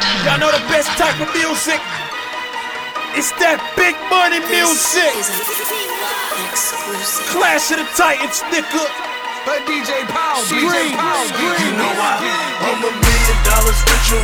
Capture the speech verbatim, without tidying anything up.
Y'all know the best type of music. It's that big money music. Clash of the Titans, nigga. But D J Powell, D J Powell, You know why? I'm a million dollars richer